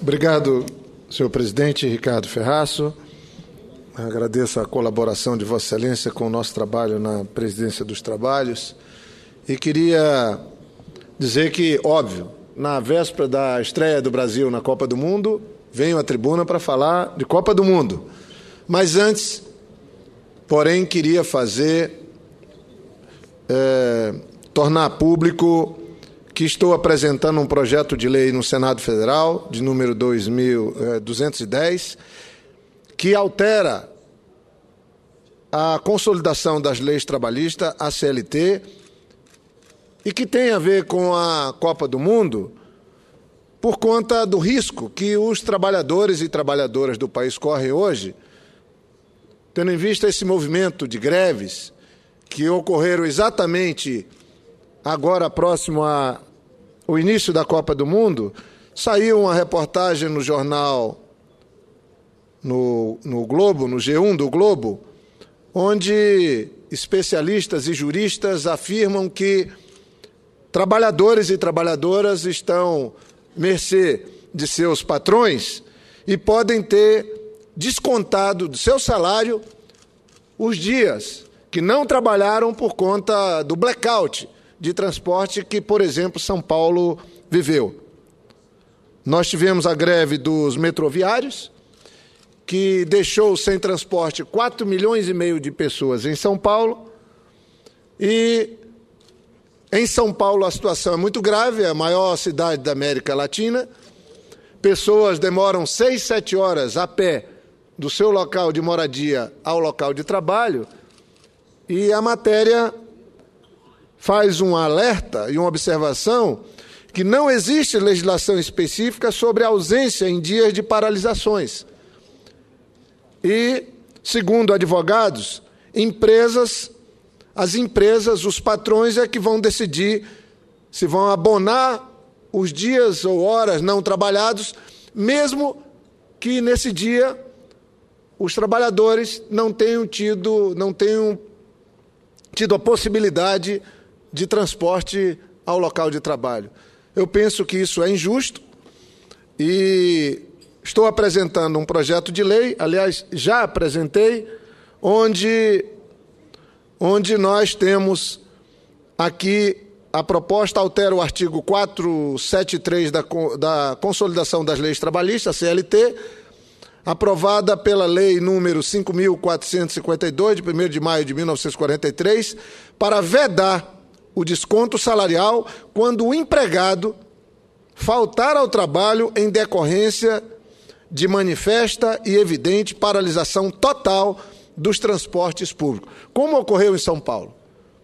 Obrigado, senhor presidente Ricardo Ferraço. Agradeço a colaboração de Vossa Excelência com o nosso trabalho na Presidência dos Trabalhos. E queria dizer que, óbvio, na véspera da estreia do Brasil na Copa do Mundo, venho à tribuna para falar de Copa do Mundo. Mas antes, porém, queria tornar público que estou apresentando um projeto de lei no Senado Federal, de número 210, que altera a consolidação das leis trabalhistas, a CLT, e que tem a ver com a Copa do Mundo, por conta do risco que os trabalhadores e trabalhadoras do país correm hoje, tendo em vista esse movimento de greves que ocorreram exatamente agora próximo ao início da Copa do Mundo. Saiu uma reportagem no jornal, no Globo, no G1 do Globo, onde especialistas e juristas afirmam que trabalhadores e trabalhadoras estão mercê de seus patrões e podem ter descontado do seu salário os dias que não trabalharam por conta do blackout de transporte que, por exemplo, São Paulo viveu. Nós tivemos a greve dos metroviários, que deixou sem transporte 4,5 milhões de pessoas em São Paulo. E em São Paulo a situação é muito grave, é a maior cidade da América Latina. Pessoas demoram 6, 7 horas a pé do seu local de moradia ao local de trabalho. E a matéria faz um alerta e uma observação que não existe legislação específica sobre a ausência em dias de paralisações. E, segundo advogados, as empresas, os patrões é que vão decidir se vão abonar os dias ou horas não trabalhados, mesmo que nesse dia os trabalhadores não tenham tido a possibilidade de transporte ao local de trabalho. Eu penso que isso é injusto e estou apresentando um projeto de lei, aliás, já apresentei, onde nós temos aqui a proposta altera o artigo 473 da Consolidação das Leis Trabalhistas, CLT, aprovada pela Lei número 5.452, de 1º de maio de 1943, para vedar o desconto salarial quando o empregado faltar ao trabalho em decorrência de manifesta e evidente paralisação total dos transportes públicos, como ocorreu em São Paulo.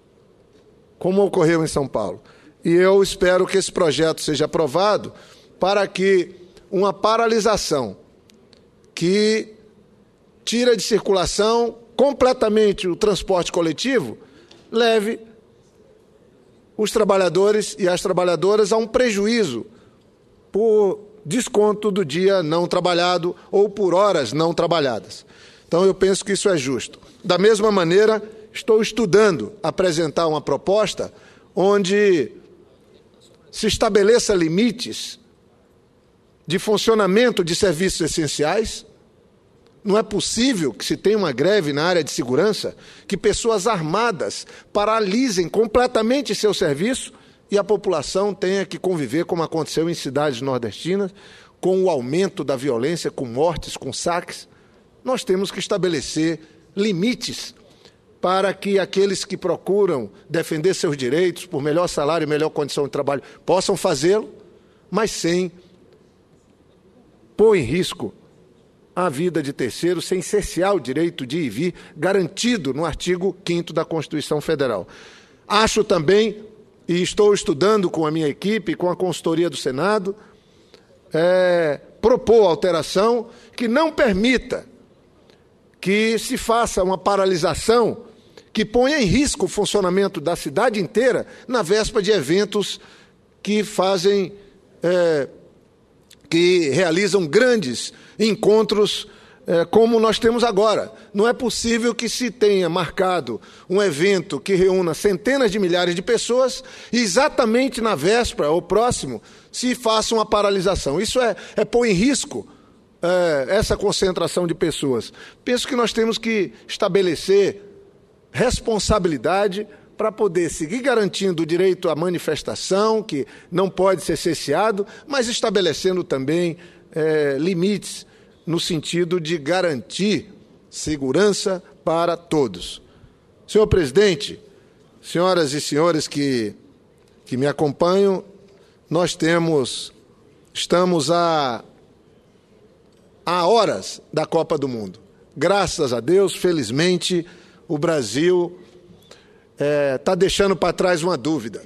E eu espero que esse projeto seja aprovado para que uma paralisação que tira de circulação completamente o transporte coletivo leve os trabalhadores e as trabalhadoras a um prejuízo por desconto do dia não trabalhado ou por horas não trabalhadas. Então, eu penso que isso é justo. Da mesma maneira, estou estudando apresentar uma proposta onde se estabeleça limites de funcionamento de serviços essenciais. Não é possível que se tenha uma greve na área de segurança, que pessoas armadas paralisem completamente seu serviço e a população tenha que conviver, como aconteceu em cidades nordestinas, com o aumento da violência, com mortes, com saques. Nós temos que estabelecer limites para que aqueles que procuram defender seus direitos por melhor salário e melhor condição de trabalho possam fazê-lo, mas sem pôr em risco a vida de terceiros, sem cercear o direito de ir e vir, garantido no artigo 5º da Constituição Federal. Acho também, e estou estudando com a minha equipe, com a consultoria do Senado, propor alteração que não permita que se faça uma paralisação que ponha em risco o funcionamento da cidade inteira na véspera de eventos que que realizam grandes encontros como nós temos agora. Não é possível que se tenha marcado um evento que reúna centenas de milhares de pessoas e exatamente na véspera ou próximo se faça uma paralisação. Isso é pôr em risco essa concentração de pessoas. Penso que nós temos que estabelecer responsabilidade para poder seguir garantindo o direito à manifestação, que não pode ser cesseado, mas estabelecendo também limites no sentido de garantir segurança para todos. Senhor presidente, senhoras e senhores que me acompanham, nós estamos a horas da Copa do Mundo. Graças a Deus, felizmente, o Brasil está deixando para trás uma dúvida.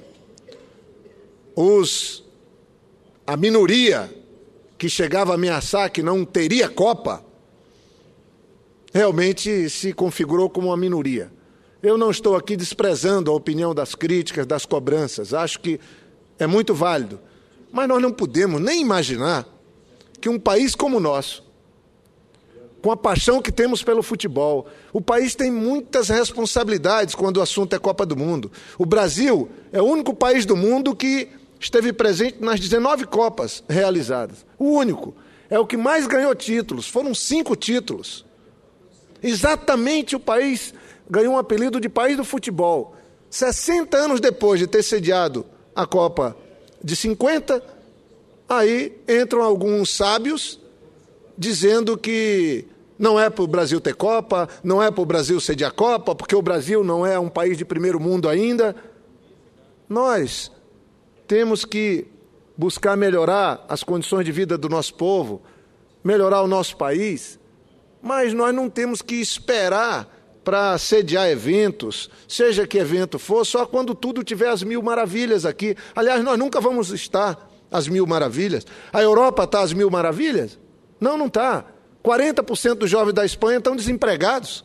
A minoria que chegava a ameaçar que não teria Copa, realmente se configurou como uma minoria. Eu não estou aqui desprezando a opinião das críticas, das cobranças, acho que é muito válido, mas nós não podemos nem imaginar que um país como o nosso, com a paixão que temos pelo futebol, o país tem muitas responsabilidades quando o assunto é Copa do Mundo. O Brasil é o único país do mundo que esteve presente nas 19 Copas realizadas. O único. É o que mais ganhou títulos. Foram 5 títulos. Exatamente o país ganhou um apelido de país do futebol. 60 anos depois de ter sediado a Copa de 50, aí entram alguns sábios dizendo que não é para o Brasil ter Copa, não é para o Brasil sediar a Copa, porque o Brasil não é um país de primeiro mundo ainda. Nós temos que buscar melhorar as condições de vida do nosso povo, melhorar o nosso país, mas nós não temos que esperar para sediar eventos, seja que evento for, só quando tudo tiver as 1000 maravilhas aqui. Aliás, nós nunca vamos estar às 1000 maravilhas. A Europa está às 1000 maravilhas? Não, não está. 40% dos jovens da Espanha estão desempregados.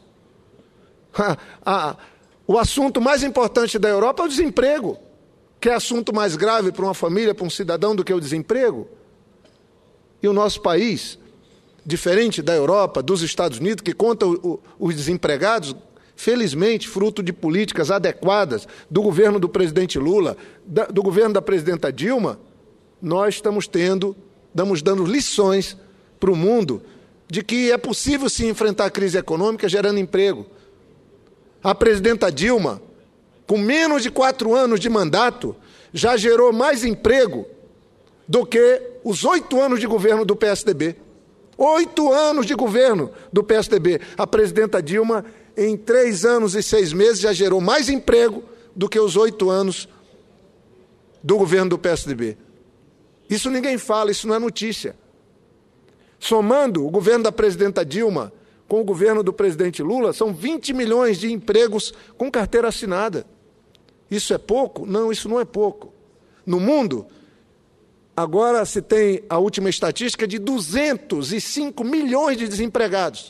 O assunto mais importante da Europa é o desemprego. Que é assunto mais grave para uma família, para um cidadão, do que o desemprego? E o nosso país, diferente da Europa, dos Estados Unidos, que conta os desempregados, felizmente, fruto de políticas adequadas do governo do presidente Lula, do governo da presidenta Dilma, nós estamos dando lições para o mundo de que é possível se enfrentar a crise econômica gerando emprego. A presidenta Dilma, com menos de 4 anos de mandato, já gerou mais emprego do que os 8 anos de governo do PSDB. 8 anos de governo do PSDB. A presidenta Dilma, em 3 anos e 6 meses, já gerou mais emprego do que os 8 anos do governo do PSDB. Isso ninguém fala, isso não é notícia. Somando o governo da presidenta Dilma com o governo do presidente Lula, são 20 milhões de empregos com carteira assinada. Isso é pouco? Não, isso não é pouco. No mundo, agora se tem a última estatística de 205 milhões de desempregados.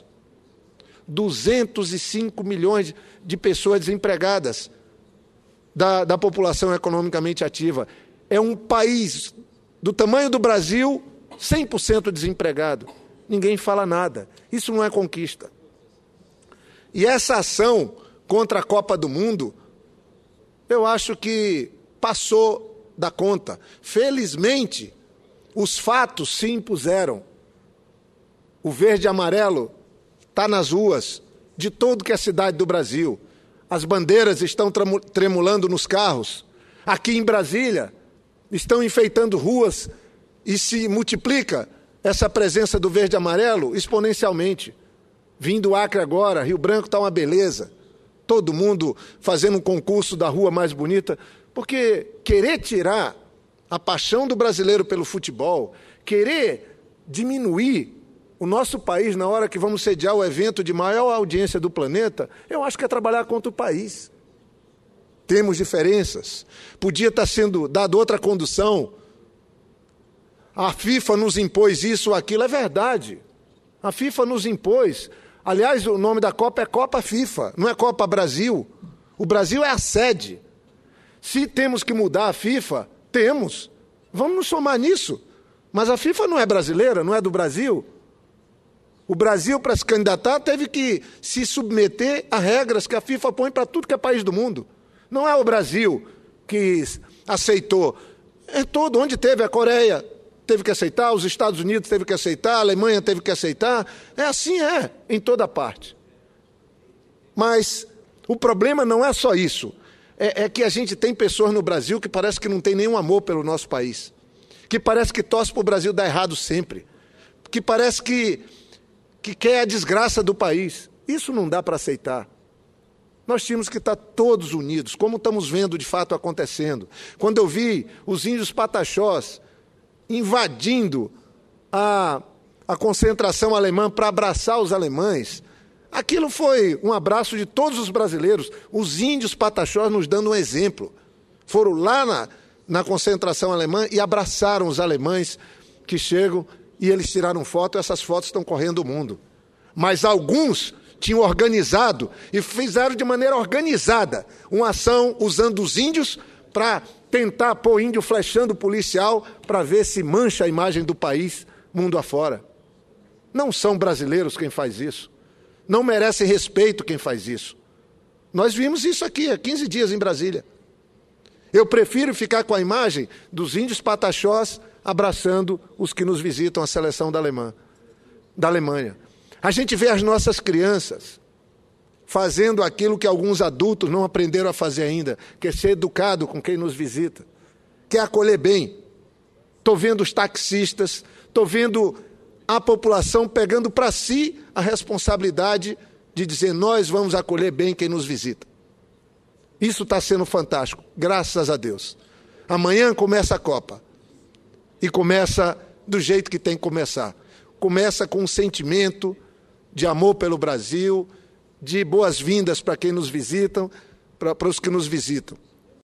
205 milhões de pessoas desempregadas da população economicamente ativa. É um país do tamanho do Brasil, 100% desempregado. Ninguém fala nada. Isso não é conquista. E essa ação contra a Copa do Mundo, eu acho que passou da conta. Felizmente, os fatos se impuseram. O verde e amarelo está nas ruas de todo que é cidade do Brasil. As bandeiras estão tremulando nos carros. Aqui em Brasília, estão enfeitando ruas e se multiplica essa presença do verde e amarelo exponencialmente. Vim do Acre agora, Rio Branco está uma beleza. Todo mundo fazendo um concurso da rua mais bonita, porque querer tirar a paixão do brasileiro pelo futebol, querer diminuir o nosso país na hora que vamos sediar o evento de maior audiência do planeta, eu acho que é trabalhar contra o país. Temos diferenças. Podia estar sendo dado outra condução. A FIFA nos impôs isso ou aquilo, é verdade. A FIFA nos impôs. Aliás, o nome da Copa é Copa FIFA, não é Copa Brasil. O Brasil é a sede. Se temos que mudar a FIFA, temos. Vamos nos somar nisso. Mas a FIFA não é brasileira, não é do Brasil. O Brasil, para se candidatar, teve que se submeter a regras que a FIFA põe para tudo que é país do mundo. Não é o Brasil que aceitou. É todo. Onde teve a Coreia, teve que aceitar, os Estados Unidos teve que aceitar, a Alemanha teve que aceitar. Assim em toda parte. Mas o problema não é só isso. É que a gente tem pessoas no Brasil que parece que não tem nenhum amor pelo nosso país. Que parece que torce para o Brasil dar errado sempre. Que parece que quer a desgraça do país. Isso não dá para aceitar. Nós tínhamos que estar todos unidos, como estamos vendo de fato acontecendo. Quando eu vi os índios pataxós invadindo a concentração alemã para abraçar os alemães, aquilo foi um abraço de todos os brasileiros. Os índios pataxós nos dando um exemplo. Foram lá na concentração alemã e abraçaram os alemães que chegam e eles tiraram foto, e essas fotos estão correndo o mundo. Mas alguns tinham organizado e fizeram de maneira organizada uma ação usando os índios para tentar pôr índio flechando o policial para ver se mancha a imagem do país mundo afora. Não são brasileiros quem faz isso. Não merece respeito quem faz isso. Nós vimos isso aqui há 15 dias em Brasília. Eu prefiro ficar com a imagem dos índios pataxós abraçando os que nos visitam, a seleção da Alemanha. A gente vê as nossas crianças fazendo aquilo que alguns adultos não aprenderam a fazer ainda, que é ser educado com quem nos visita, que é acolher bem. Estou vendo os taxistas, estou vendo a população pegando para si a responsabilidade de dizer: nós vamos acolher bem quem nos visita. Isso está sendo fantástico, graças a Deus. Amanhã começa a Copa. E começa do jeito que tem que começar. Começa com um sentimento de amor pelo Brasil, de boas-vindas para quem nos visitam, para os que nos visitam.